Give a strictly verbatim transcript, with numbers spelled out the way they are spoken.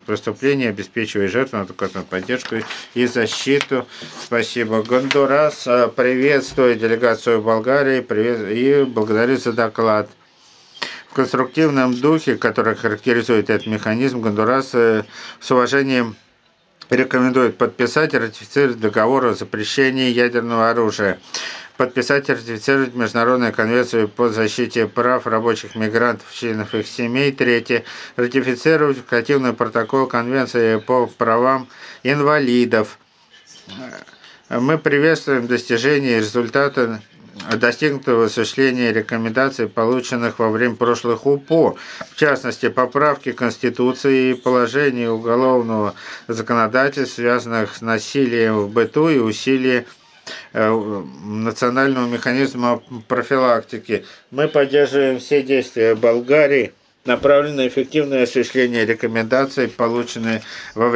преступлений, обеспечивая жертвам адекватную поддержку и защиту. Спасибо. Гондурас приветствует делегацию Болгарии и благодарит за доклад. В конструктивном духе, который характеризует этот механизм, Гондурас с уважением рекомендует подписать и ратифицировать договор о запрещении ядерного оружия, подписать и ратифицировать Международную конвенцию по защите прав рабочих мигрантов и членов их семей. Третье. Ратифицировать факультативный протокол Конвенции по правам инвалидов. Мы приветствуем достижения и результаты достигнутого осуществления рекомендаций, полученных во время прошлых УПО, в частности, поправки Конституции и положений уголовного законодательства, связанных с насилием в быту и усилия национального механизма профилактики. Мы поддерживаем все действия Болгарии, направленные на эффективное осуществление рекомендаций, полученные во время